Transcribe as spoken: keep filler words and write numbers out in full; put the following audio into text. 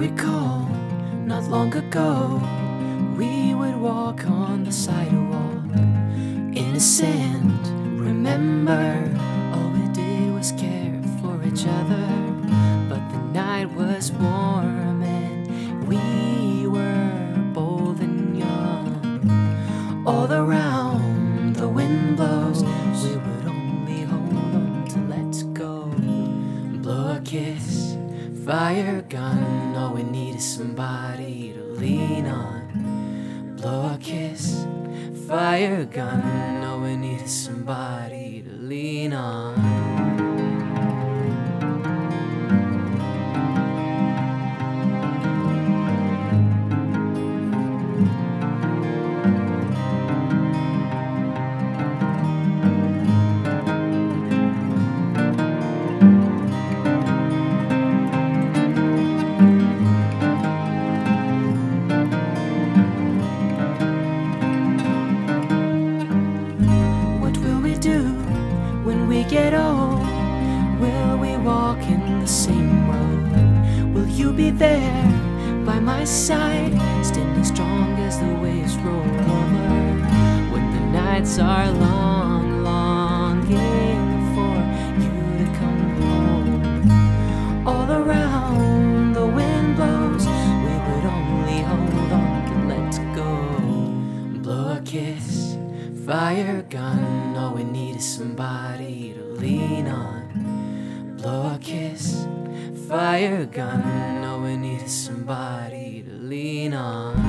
recall, not long ago, we would walk on the sidewalk, innocent. Remember, all we did was care for each other. But the night was warm and we were bold and young. All around the wind blows, we would only hold on to let's go. Blow a kiss, fire gun, all we need is somebody to lean on. Blow a kiss, fire gun, all we need is somebody to lean on. When we get old, will we walk in the same road? Will you be there by my side, standing strong as the waves roll over? When the nights are long, longing for you to come home. All around the wind blows, we would only hold on to let's go. Blow a kiss, fire gun, all we need is somebody to lean on. Blow a kiss, fire gun, all we need is somebody to lean on.